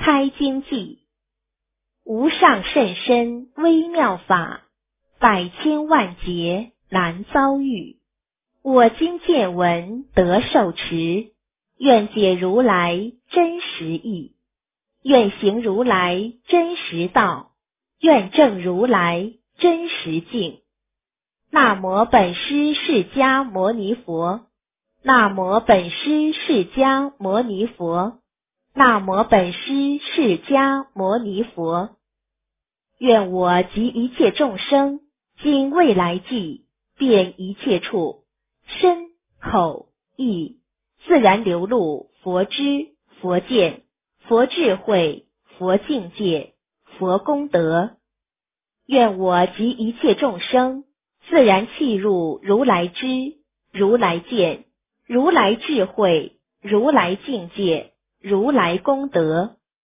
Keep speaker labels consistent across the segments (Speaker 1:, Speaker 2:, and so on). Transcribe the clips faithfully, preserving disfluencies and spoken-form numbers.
Speaker 1: 开经记，无上甚深微妙法，百千万劫难遭遇。我今见闻得受持，愿解如来真实义，愿行如来真实道，愿证如来真实境。那摩本师释迦牟尼佛，那摩本师释迦牟尼佛，那摩本师释迦牟尼佛。愿我及一切众生，今未来际，遍一切处，身口意，自然流露佛知、佛见、佛智慧、佛境界、佛功德。愿我及一切众生，自然契入如来知、如来见、如来智慧、如来境界、如来功德。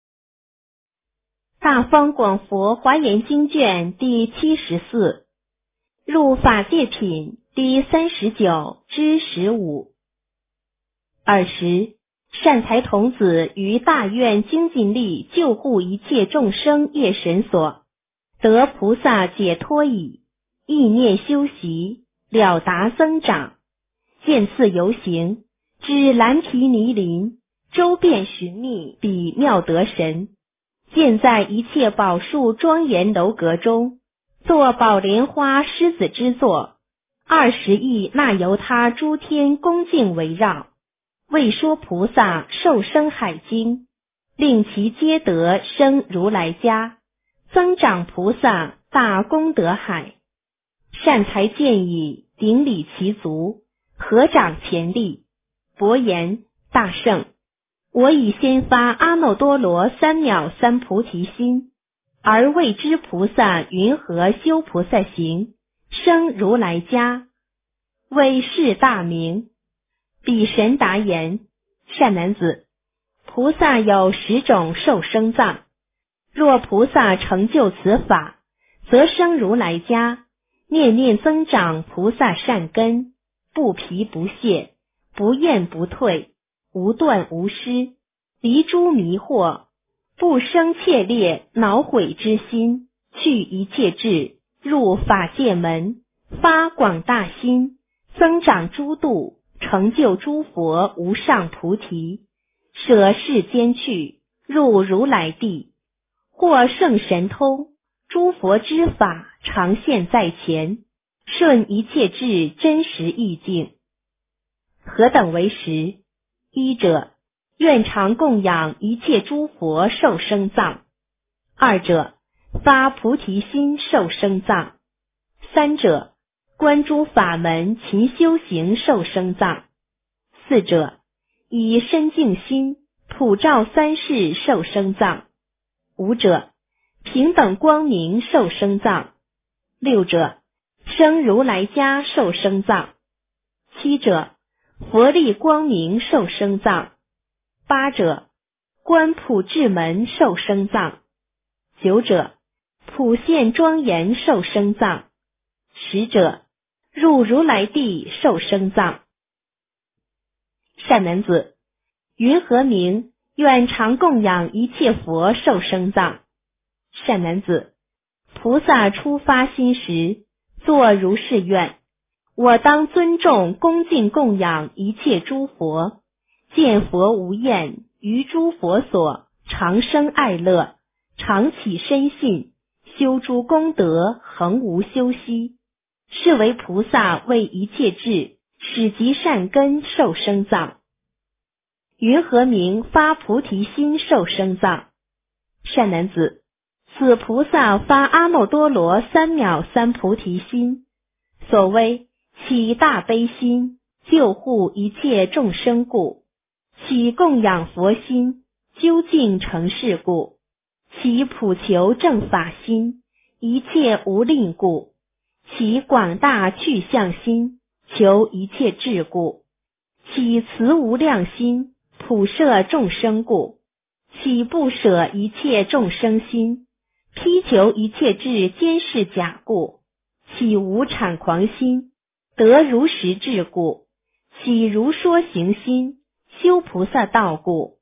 Speaker 1: 大方广佛华严经卷第七十四，入法界品第三十九之十五。尔时，善财童子于大愿精进力救护一切众生业神所，得菩萨解脱已，意念修习，了达增长，见次游行，至蓝毗尼林，周遍寻觅彼妙德神，见在一切宝树庄严楼阁中，作宝莲花狮子之座，二十亿那由他诸天恭敬围绕，为说菩萨受生海经，令其皆得生如来家，增长菩萨大功德海。善财见已，顶礼其足，合掌前立，薄言：大圣，我已先发阿耨多罗三藐三菩提心，而未知菩萨云何修菩萨行，生如来家，为是大名。彼神答言：善男子，菩萨有十种受生藏，若菩萨成就此法，则生如来家，念念增长菩萨善根，不疲不懈，不厌不退，无断无失，离诸迷惑，不生怯烈恼悔之心，去一切智，入法界门，发广大心，增长诸度，成就诸佛无上菩提，舍世间去，入如来地，获圣神通，诸佛之法常现在前，顺一切智真实意境。何等为实？一者，愿常供养一切诸佛受生藏；二者，发菩提心受生藏；三者，观诸法门勤修行受生藏；四者，以身净心普照三世受生藏；五者，平等光明受生藏；六者，生如来家受生藏；七者，佛力光明受生藏；八者，观普智门受生藏；九者，普现庄严受生藏；十者，入如来地受生藏。善男子，云何名愿常供养一切佛受生藏？善男子，菩萨初发心时，作如是愿：我当尊重恭敬供养一切诸佛，见佛无厌，于诸佛所常生爱乐，常起深信，修诸功德，恒无休息。是为菩萨为一切智，使集善根受生藏。云何名发菩提心受生藏？善男子，此菩萨发阿耨多罗三藐三菩提心，所谓起大悲心，救护一切众生故；起供养佛心，究竟成事故；起普求正法心，一切无吝故；起广大去向心，求一切智故；起慈无量心，普摄众生故；起不舍一切众生心，披求一切智坚是假故；起无产狂心，得如实智故；起如说行心，修菩萨道故；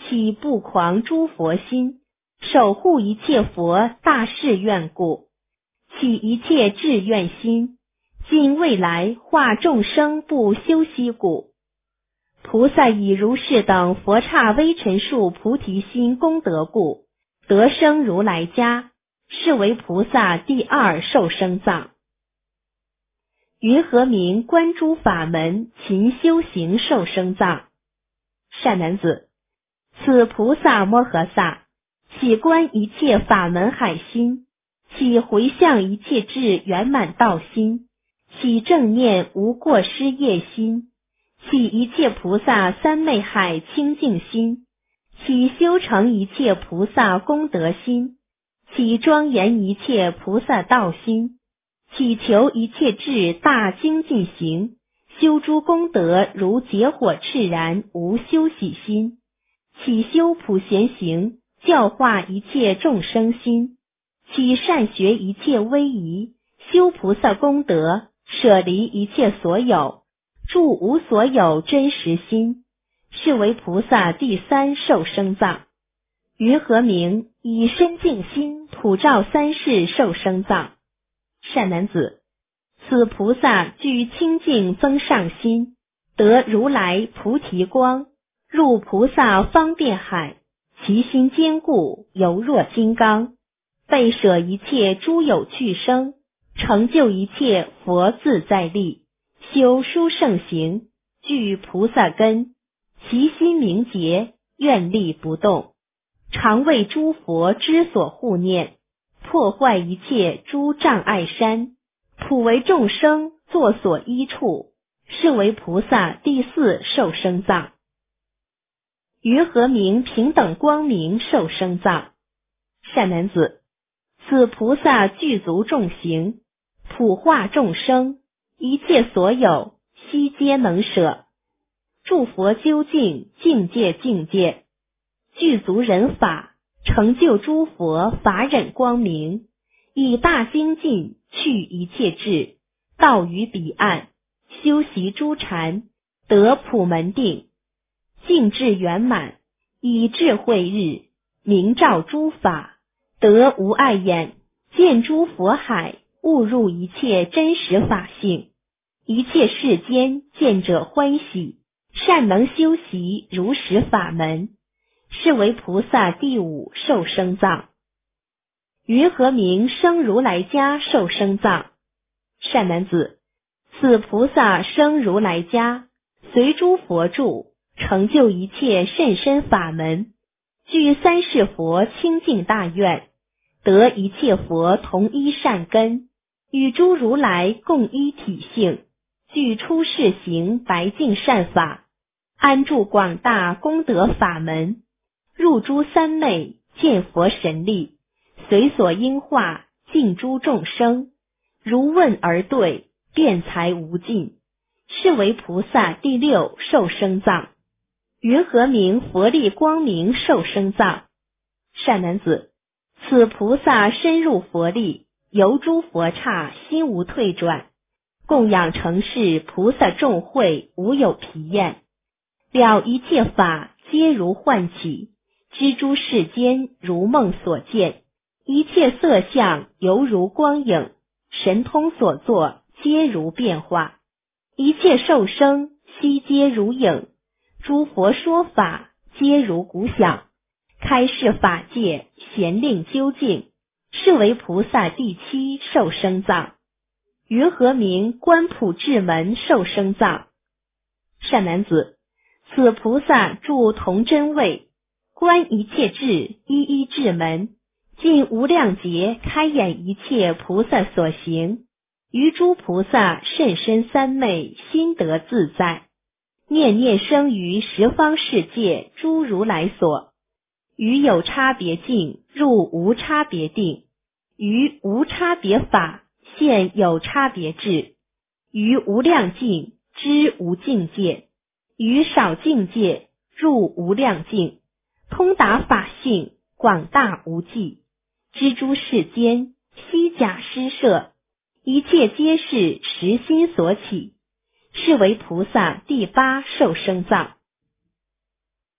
Speaker 1: 其不狂诸佛心，守护一切佛大誓愿故，起一切志愿心，今未来化众生不修息故。菩萨以如是等佛刹微尘数菩提心功德故，得生如来家，是为菩萨第二受生藏。云何名观诸法门勤修行受生藏？善男子，此菩萨摩诃萨起观一切法门海心，起回向一切智圆满道心，起正念无过失业心，起一切菩萨三昧海清净心，起修成一切菩萨功德心，起庄严一切菩萨道心，祈求一切智大精进行，修诸功德如结火炽然无休息心，起修普贤行，教化一切众生心，起善学一切威仪，修菩萨功德，舍离一切所有，住无所有真实心，是为菩萨第三受生藏。云何名以身净心普照三世受生藏？善男子，此菩萨具清净增上心，得如来菩提光，入菩萨方便海，其心坚固，犹若金刚，备舍一切诸有趣生，成就一切佛自在力，修殊胜行，具菩萨根，其心明洁，愿力不动，常为诸佛之所护念，破坏一切诸障碍山，普为众生作所依处，是为菩萨第四受生藏。云何名平等光明受生藏？善男子，此菩萨具足众行，普化众生，一切所有悉皆能舍，诸佛究竟境界境界，具足人法，成就诸佛法忍光明，以大精进去一切智，到于彼岸，修习诸禅，得普门定，净智圆满，以智慧日，明照诸法，得无碍眼，见诸佛海，悟入一切真实法性，一切世间见者欢喜，善能修习如实法门，是为菩萨第五受生藏。云何名生如来家受生藏？善男子，此菩萨生如来家，随诸佛住，成就一切甚深法门，具三世佛清净大愿，得一切佛同一善根，与诸如来共一体性，具出世行白净善法，安住广大功德法门，入诸三昧，见佛神力，随所应化，尽诸众生，如问而对，辩才无尽，是为菩萨第六受生藏。云何名佛力光明受生藏？善男子，此菩萨深入佛力，游诸佛刹，心无退转，供养成事菩萨众会，无有疲厌，了一切法皆如幻起，知诸世间如梦所见，一切色相犹如光影，神通所作皆如变化，一切受生悉皆如影，诸佛说法皆如鼓响，开示法界，贤令究竟，是为菩萨第七受生藏。云何名观普智门受生藏？善男子，此菩萨住同真位，观一切智，一一智门，尽无量劫开演一切菩萨所行，于诸菩萨甚深三昧，心得自在，念念生于十方世界诸如来所，于有差别境入无差别定，于无差别法现有差别智，于无量境知无境界，于少境界入无量境，通达法性，广大无际，知诸世间悉假施设，一切皆是实心所起，是为菩萨第八受生藏。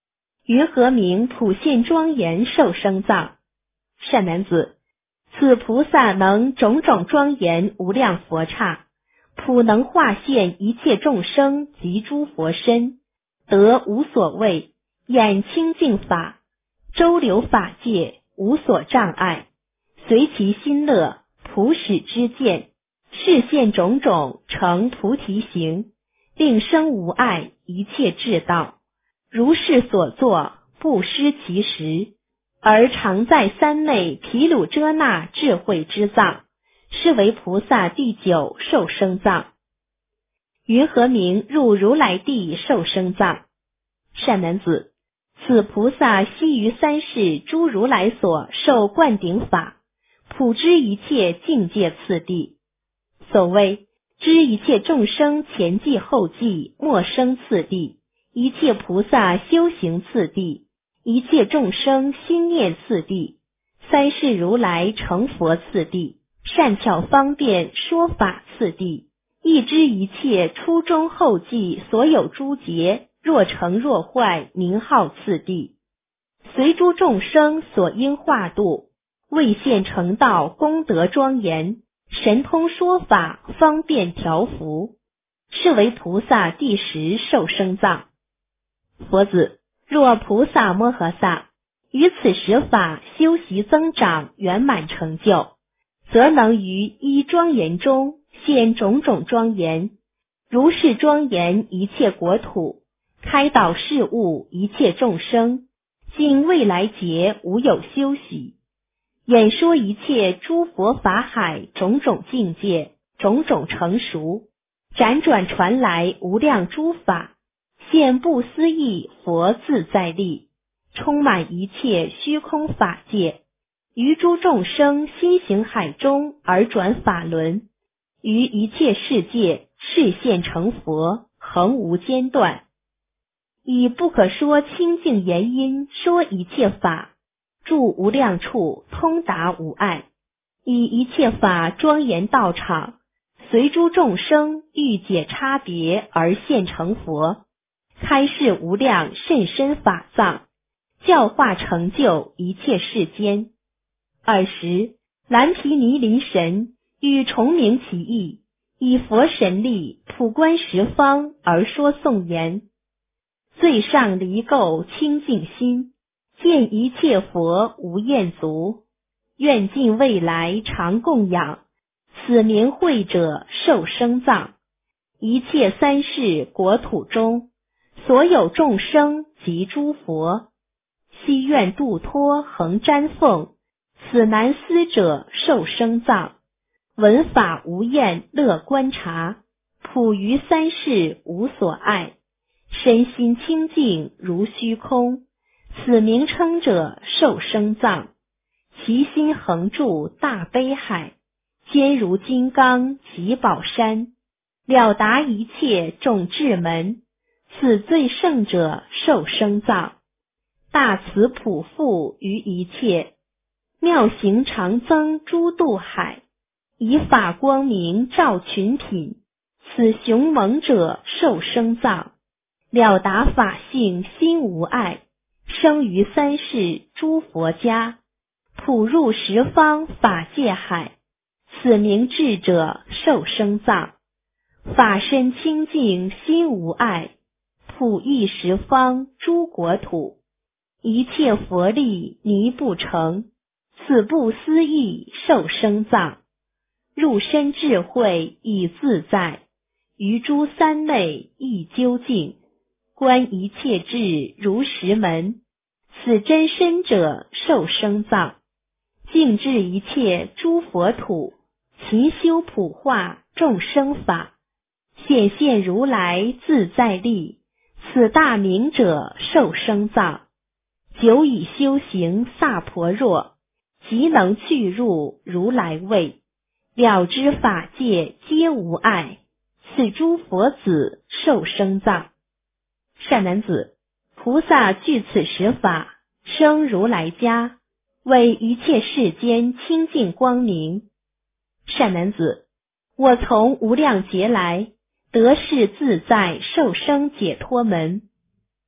Speaker 1: 云何名普现庄严受生藏？善男子，此菩萨能种种庄严无量佛刹，普能化现一切众生及诸佛身，得无所谓，演清净法，周流法界，无所障碍，随其心乐，普使知见，示现种种成菩提行，令生无碍一切智道，如是所作，不失其实，而常在三昧毗卢遮那智慧之藏，是为菩萨第九受生藏。云何名入如来地受生藏？善男子，此菩萨悉于三世诸如来所受灌顶法，普知一切境界次第。所谓知一切众生前际后际末生次第，一切菩萨修行次第，一切众生心念次第，三世如来成佛次第，善巧方便说法次第，亦知一切初中后际所有诸劫，若成若坏名号次第，随诸众生所应化度，为现成道功德庄严，神通说法方便调伏，是为菩萨第十受生藏。佛子，若菩萨摩诃萨于此十法修习增长圆满成就，则能于一庄严中现种种庄严，如是庄严一切国土，开导事物一切众生，尽未来劫无有休息，演说一切诸佛法海种种境界，种种成熟，辗转传来无量诸法，现不思议佛自在力，充满一切虚空法界，于诸众生心行海中而转法轮，于一切世界示现成佛，恒无间断，以不可说清净言音说一切法，住无量处，通达无碍，以一切法庄严道场，随诸众生欲解差别而现成佛，开示无量甚深法藏，教化成就一切世间。尔时蓝毗尼林神欲重明其意，以佛神力普观十方而说颂言：最上离垢清净心，见一切佛无厌足，愿尽未来常供养，此名慧者受生藏。一切三世国土中，所有众生及诸佛，悉愿度脱恒瞻奉，此难思者受生藏。闻法无厌乐观察，普于三世无所爱，身心清净如虚空，此名称者受生藏。其心恒住大悲海，坚如金刚极宝山，了达一切众智门，此最胜者受生藏。大慈普覆于一切，妙行常增诸度海，以法光明照群品，此雄猛者受生藏。了达法性心无碍，生于三世诸佛家，普入十方法界海，此名智者受生藏。法身清净心无碍，普益十方诸国土，一切佛力弥不成，此不思议受生藏。入身智慧亦自在，于诸三昧亦究竟，观一切智如实门，此真身者受生藏。净治一切诸佛土，勤修普化众生法，显现如来自在力，此大名者受生藏。久已修行萨婆若，即能去入如来位，了知法界皆无碍，此诸佛子受生藏。善男子，菩萨具此十法，生如来家，为一切世间清净光明。善男子，我从无量劫来，得是自在受生解脱门。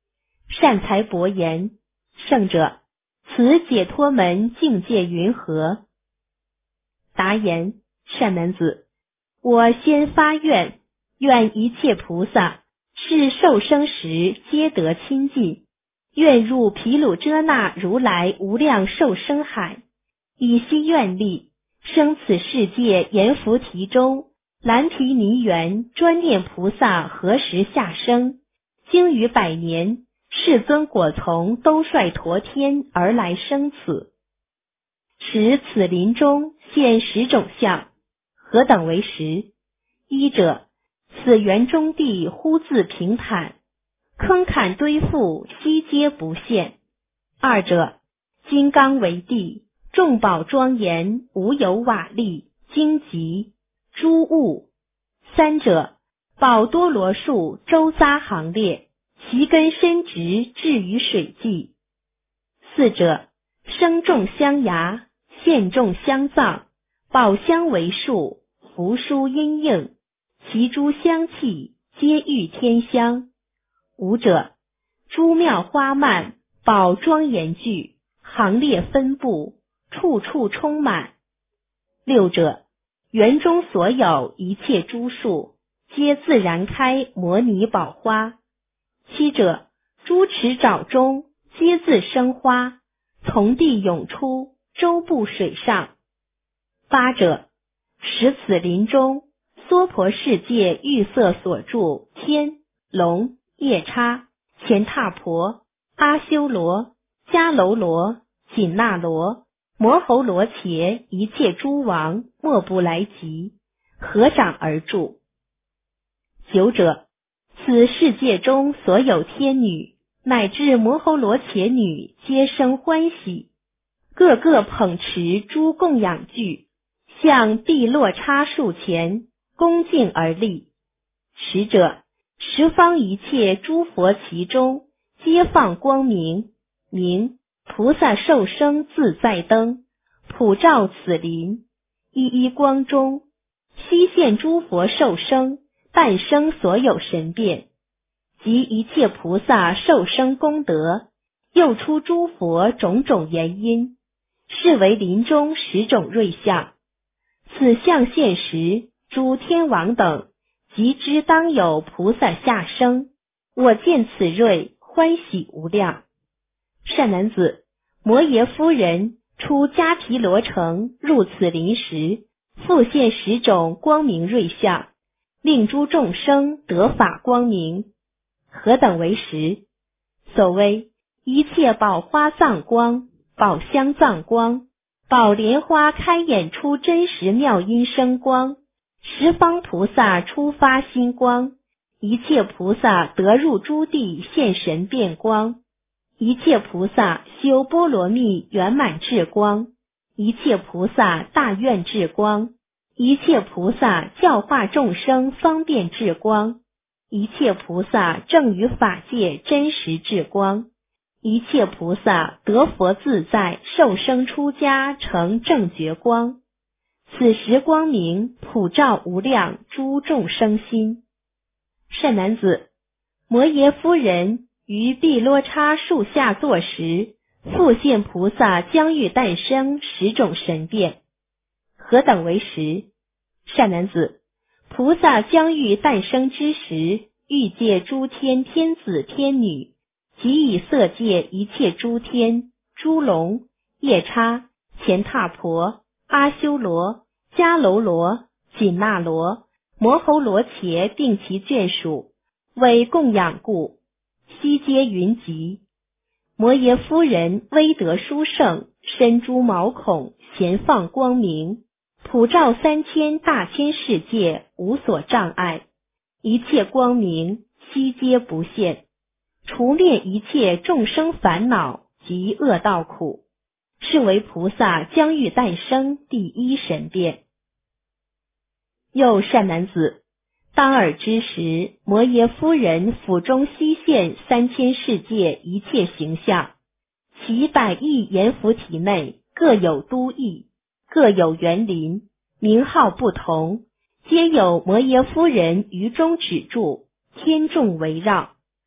Speaker 1: 善财博言，圣者，此解脱门境界云何？答言，善男子，我先发愿，愿一切菩萨是受生时皆得亲近，愿入毗卢遮那如来无量寿生海，以悉愿力，生此世界阎浮提中蓝毗尼园专念菩萨何时下生，经于百年，世尊果从兜率陀天而来生此。使此林中现十种相，何等为十？一者，此园中地忽自平坦，坑坎堆覆悉皆不现。二者，金刚为地，众宝庄严，无有瓦砾、荆棘、诸物。三者，宝多罗树周匝行列，其根深直至于水际。四者，生种香芽，现种香藏，宝香为树，扶疏因应，其诸香气皆欲天香。五者，诸妙花蔓，宝庄严具，行列分布，处处充满。六者，园中所有一切诸树，皆自然开摩尼宝花。七者，诸池沼中，皆自生花，从地涌出，周布水上。八者，使此林中，娑婆世界欲色所住天、龙、夜叉、乾闼婆、阿修罗、迦楼罗、紧那罗、摩喉罗伽一切诸王，莫不来集，合掌而住。九者，此世界中所有天女，乃至摩喉罗伽女，皆生欢喜，个个捧持诸供养具，向碧落叉树前恭敬而立。十者，十方一切诸佛其中，皆放光明，名菩萨受生自在灯，普照此林，一一光中，悉现诸佛受生，诞生所有神变，及一切菩萨受生功德，又出诸佛种种言因，是为林中十种瑞相。此相现时，诸天王等即知当有菩萨下生，我见此瑞，欢喜无量。善男子，摩耶夫人出迦毗罗城入此林时，复现十种光明瑞相，令诸众生得法光明。何等为十？所谓一切宝花藏光、宝香藏光、宝莲花开眼出真实妙音声光，十方菩萨出发心光，一切菩萨得入诸地现神变光，一切菩萨修波罗蜜圆满智光，一切菩萨大愿智光，一切菩萨教化众生方便智光，一切菩萨正于法界真实智光，一切菩萨得佛自在受生出家成正觉光。此时光明普照无量诸众生心。善男子，摩耶夫人于碧罗叉树下坐时，复现菩萨将欲诞生十种神变。何等为十？善男子，菩萨将欲诞生之时，欲界诸天天子天女，即以色界一切诸天、诸龙、夜叉、乾闼婆、阿修罗、迦楼罗、紧那罗、摩喉罗伽并其眷属，为供养故，悉皆云集。摩耶夫人威德殊胜，身诸毛孔，咸放光明，普照三千大千世界，无所障碍，一切光明悉皆不现，除灭一切众生烦恼及恶道苦，是为菩萨将欲诞生第一神变。又善男子，当尔之时，摩耶夫人腹中悉现三千世界一切形象，其百亿阎浮提内各有都邑，各有园林，名号不同，皆有摩耶夫人于中止住，天众围绕。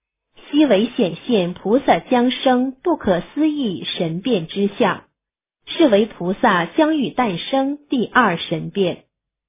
Speaker 1: 悉为显现菩萨将生不可思议神变之相，是为菩萨将欲诞生第二神变。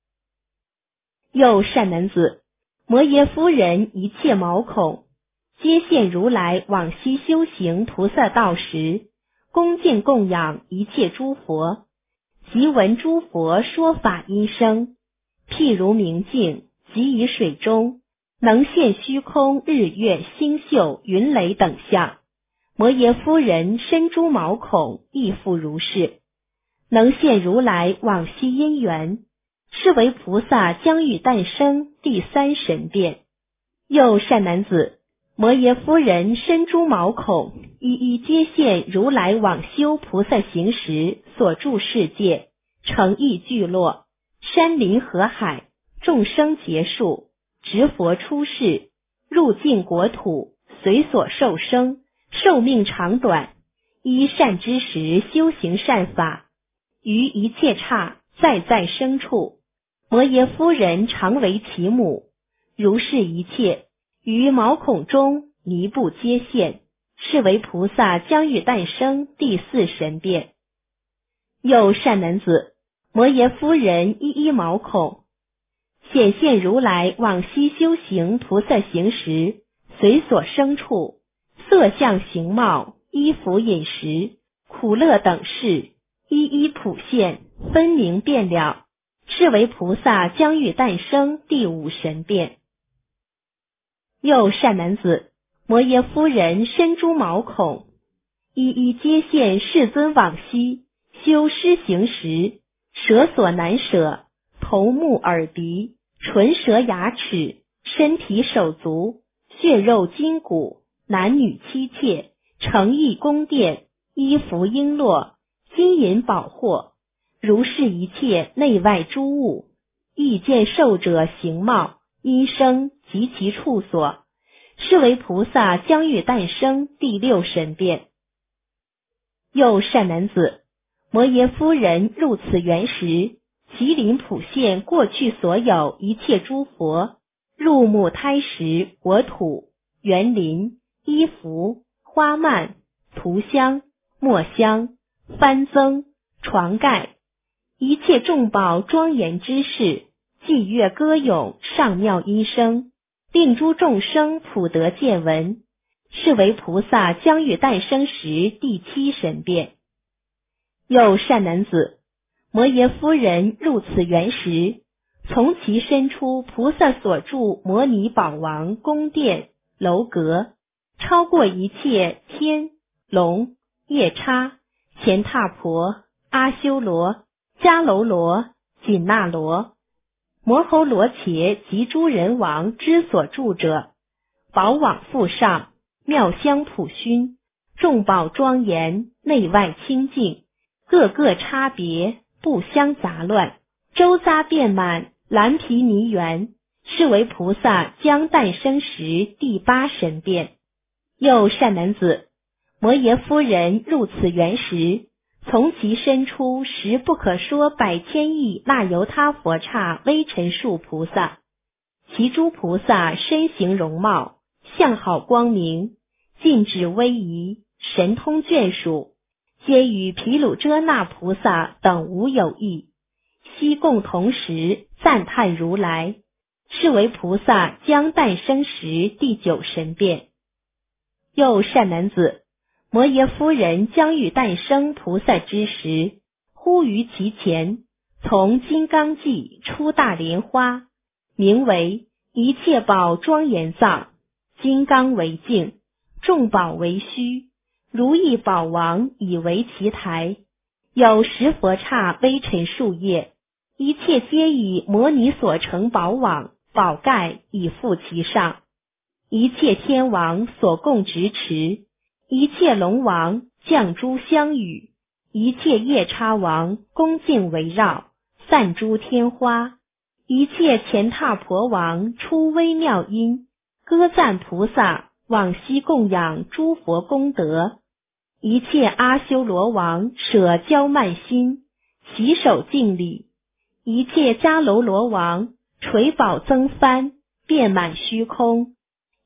Speaker 1: 又善男子，摩耶夫人一切毛孔，皆现如来往昔修行菩萨道时，恭敬供养一切诸佛，即闻诸佛说法音声，譬如明镜，即于水中，能现虚空日月星宿云雷等相。摩耶夫人身诸毛孔亦复如是，能现如来往昔因缘，是为菩萨将欲诞生第三神变。又善男子，摩耶夫人身诸毛孔一一皆现如来往修菩萨行时所住世界，城邑聚落，山林河海，众生劫数，执佛出世，入境国土，随所受生，寿命长短，依善知识修行善法，于一切刹在在生处，摩耶夫人常为其母。如是一切，于毛孔中弥不皆现，是为菩萨将欲诞生第四神变。又善男子，摩耶夫人一一毛孔，显现如来往昔修行菩萨行时，随所生处，色相形貌，衣服饮食，苦乐等事，一一普现，分明遍了，是为菩萨将欲诞生第五神变。又善男子，摩耶夫人身诸毛孔，一一皆现世尊往昔修施行时，舍所难舍，头目耳鼻，唇舌牙齿，身体手足，血肉筋骨，男女妻妾，城邑宫殿，衣服璎珞，金银宝货，如是一切内外诸物，亦见受者形貌、音声及其处所，是为菩萨将欲诞生第六神变。又善男子，摩耶夫人入此园时，麒麟普现过去所有一切诸佛，入木胎石、国土、园林、衣服、花蔓、涂香、墨香、幡增、床盖，一切众宝庄严之事，伎乐歌咏，上妙音声，令诸众生普得见闻，是为菩萨将欲诞生时第七神变。又善男子，摩耶夫人入此园时，从其身出菩萨所住摩尼宝王宫殿楼阁，超过一切天龙夜叉乾闼婆阿修罗迦楼罗紧那罗摩吼罗伽及诸人王之所住者，宝网覆上，妙香普熏，众宝庄严，内外清净，各个差别，不相杂乱，周匝遍满，蓝毗尼园，是为菩萨将诞生时第八神变。又善男子，摩耶夫人入此园时，从其身出十不可说百千亿那由他佛刹微尘数菩萨，其诸菩萨身形容貌，相好光明，尽止威仪，神通眷属，皆与毗卢遮那菩萨等无有异，悉共同时赞叹如来，是为菩萨将诞生时第九神变。又善男子，摩耶夫人将欲诞生菩萨之时，忽于其前，从金刚髻出大莲花，名为一切宝庄严藏，金刚为镜，众宝为虚，如意宝王以为其台，有十佛刹微尘数叶，一切皆以摩尼所成宝网宝盖以覆其上，一切天王所共执持，一切龙王降诸香雨，一切夜叉王恭敬围绕，散诸天花，一切乾闼婆王出微妙音，歌赞菩萨往昔供养诸佛功德，一切阿修罗王舍骄慢心，起手敬礼，一切迦楼罗王垂宝增幡，遍满虚空，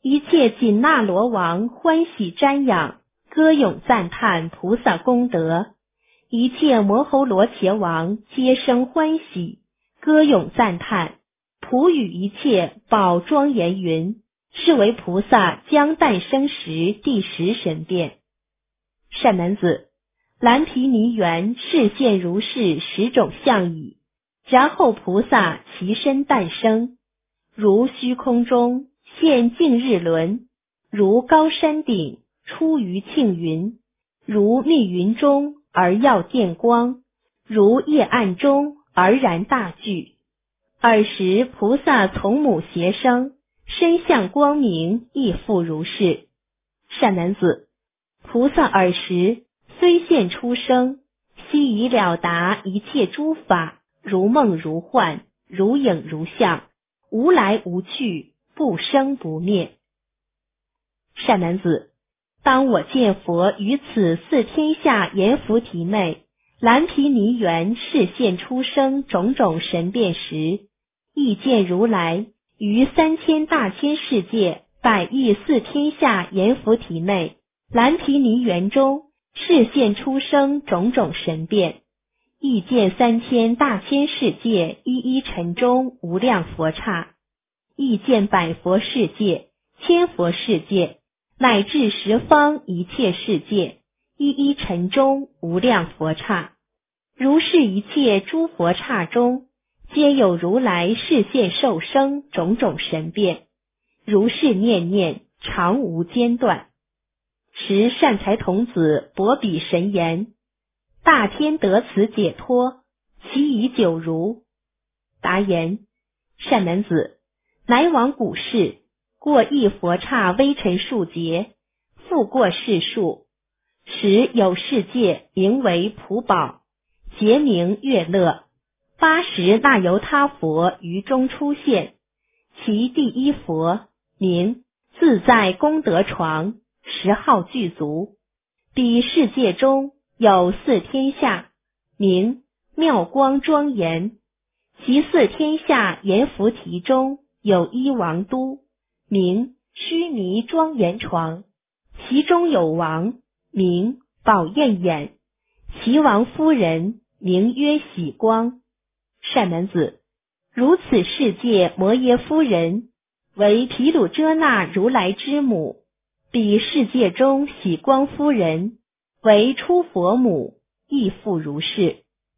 Speaker 1: 一切紧那罗王欢喜瞻仰，歌咏赞叹菩萨功德。一切摩吼罗伽王皆生欢喜，歌咏赞叹，普语一切宝庄严云，是为菩萨将诞生时第十神变。善男子，蓝毗尼园示现如是十种相矣。然后菩萨其身诞生，如虚空中现净日轮，如高山顶出于庆云，如密云中而耀电光，如夜暗中而燃大炬。尔时菩萨从母胁生，身相光明亦复如是。善男子，菩萨尔时虽现出生，悉已了达一切诸法，如梦如幻，如影如像，无来无去，不生不灭。善男子，当我见佛于此四天下阎浮提内蓝毗尼园示现出生种种神变时，亦见如来于三千大千世界百亿四天下阎浮提内蓝毗尼园中示现出生种种神变，亦见三千大千世界一一尘中无量佛刹，亦见百佛世界、千佛世界，乃至十方一切世界，一一尘中无量佛刹。如是一切诸佛刹中，皆有如来示现受生种种神变，如是念念常无间断。时善财童子博比神言：大天得此解脱，其已久如？答言：善男子，乃往古世，过一佛刹微尘数劫，复过世数，时有世界名为普宝，劫名乐乐，八十那由他佛于中出现，其第一佛名自在功德床，十号具足。彼世界中有四天下，名妙光庄严。其四天下阎浮提中有一王都，名须弥庄严床。其中有王，名宝焰眼。其王夫人名曰喜光。善男子，如此世界摩耶夫人为毗卢遮那如来之母，彼世界中喜光夫人为出佛母，亦复如是。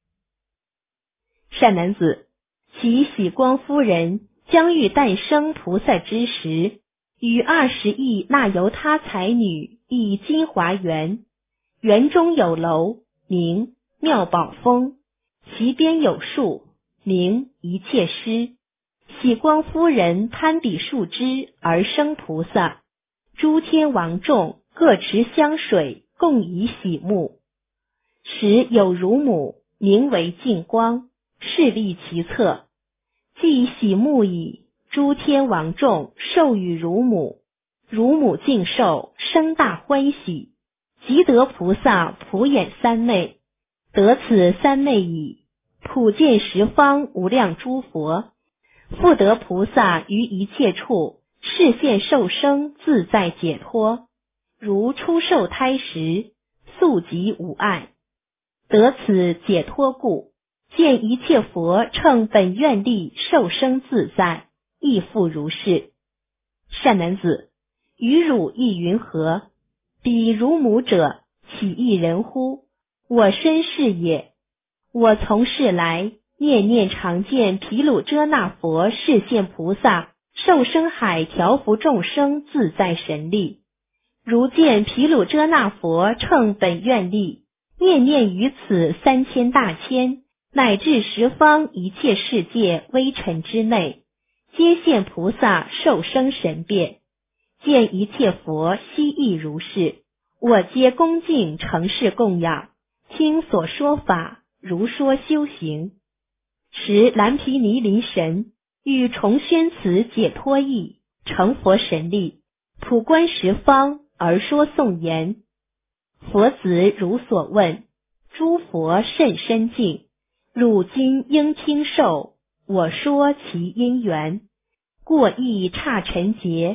Speaker 1: 善男子，其喜光夫人将欲诞生菩萨之时，与二十亿那由他才女诣金华园，园中有楼，名妙宝峰，其边有树，名一切师。喜光夫人攀彼树枝而生菩萨，诸天王众各持香水，共以喜沐。时有乳母，名为净光，势立其侧。既喜沐已，诸天王众授予乳母，乳母敬受，生大欢喜，即得菩萨普眼三昧。得此三昧已，普见十方无量诸佛，复得菩萨于一切处示现受生自在解脱，如初受胎时，速即无碍。得此解脱故，见一切佛乘本愿力受生自在，亦复如是。善男子，于汝亦云何？彼如母者，岂一人乎？我身是也。我从世来，念念常见毗卢遮那佛示现菩萨受生海调伏众生自在神力。如见毗卢遮那佛乘本愿力，念念于此三千大千乃至十方一切世界微尘之内，皆现菩萨受生神变。见一切佛悉亦如是，我皆恭敬承事供养，听所说法，如说修行。时蓝毗尼林神欲重宣此解脱义，成佛神力，普观十方而说颂言：佛子如所问，诸佛甚深敬，汝今应听受，我说其因缘。过亦刹尘劫，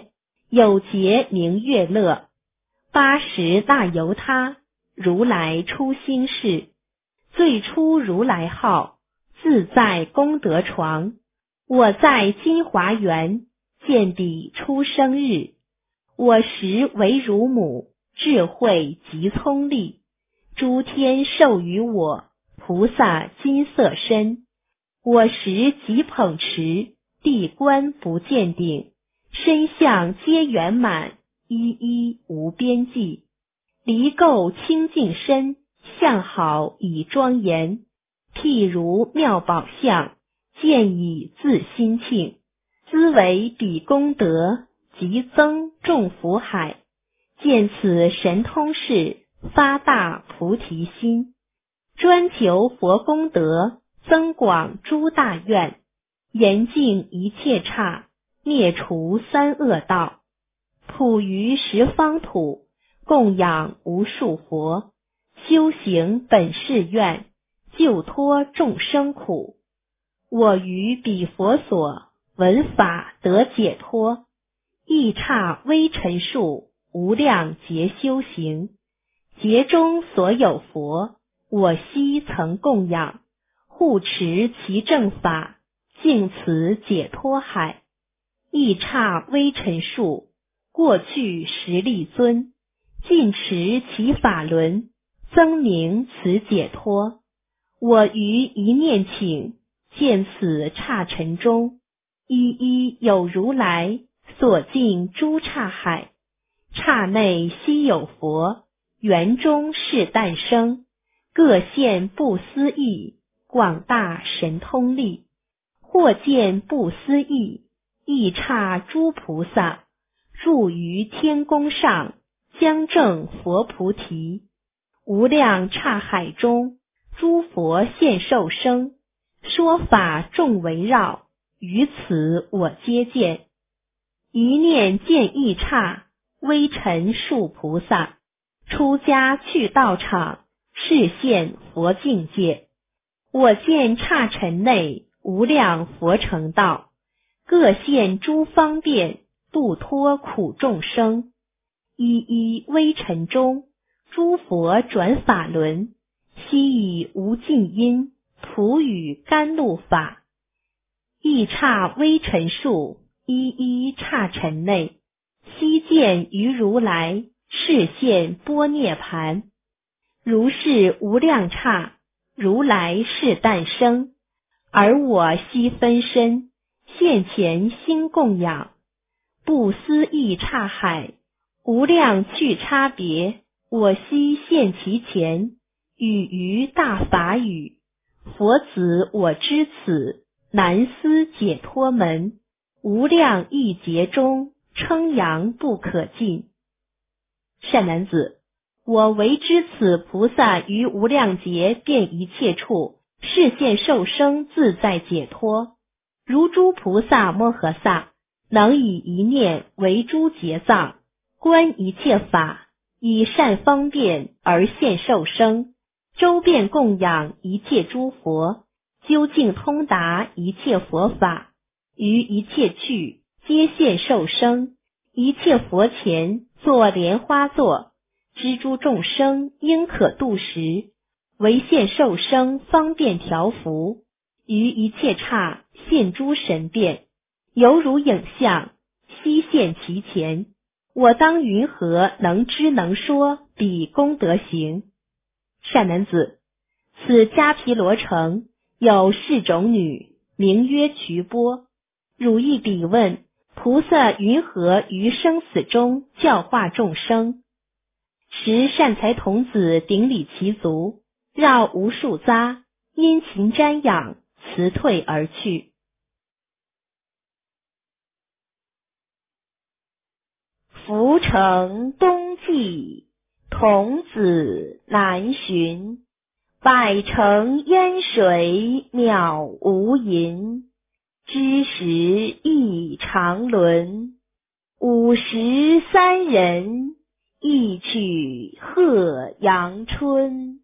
Speaker 1: 有节名乐乐。八十大由他，如来出心事。最初如来号，自在功德床。我在金华园，见彼出生日。我实为乳母，智慧极聪丽。诸天授予我，菩萨金色身。我实极捧持，地观不见顶。身相皆圆满，一一无边际。离垢清净身，相好以庄严。譬如妙宝相，见以自心庆。兹为彼功德，即增众福海。见此神通事，发大菩提心。专求佛功德，增广诸大愿。严净一切刹，灭除三恶道。普于十方土，供养无数佛。修行本誓愿，救脱众生苦。我于彼佛所，闻法得解脱。亦刹微尘数，无量劫修行。劫中所有佛，我悉曾供养。护持其正法，净此解脱海。亦刹微尘数，过去十力尊。尽持其法轮，增明此解脱。我于一念请，见此刹尘中，一一有如来，所尽诸刹海。刹内悉有佛，园中是诞生。各现不思议，广大神通力。或见不思议，亦刹诸菩萨，住于天宫上，将证佛菩提。无量刹海中，诸佛现受生。说法众围绕，于此我皆见。一念见亦刹，微尘数菩萨。出家去道场，示现佛境界。我见刹尘内，无量佛成道。各现诸方便，度脱苦众生。一一微尘中，诸佛转法轮。悉以无尽因，普语甘露法。亦刹微尘数，一一刹尘内。悉见于如来，示现般涅盘。如是无量刹，如来是诞生。而我悉分身，现前心供养。不思议刹海，无量去差别。我悉现其前，语于大法语。佛子我知此，难思解脱门。无量亿劫中，称扬不可尽。善男子，我唯知此菩萨于无量劫遍一切处，示现受生自在解脱。如诸菩萨摩诃萨，能以一念为诸劫藏，观一切法，以善方便而现受生。周遍供养一切诸佛，究竟通达一切佛法。于一切趣，皆现受生。一切佛前，作莲花座。知诸众生应可度时，唯现受生方便调伏。于一切刹现诸神变，犹如影像，悉现其前。我当云何能知能说彼功德行？善男子，此迦毗罗城有是种女，名曰瞿波。汝亦彼问，菩萨云何于生死中教化众生？时善财童子顶礼其足，绕无数匝，殷勤瞻仰，辞退而去。浮城东际，童子南巡。百城烟水渺无垠，知时亦常伦。五十三人，一曲贺阳春。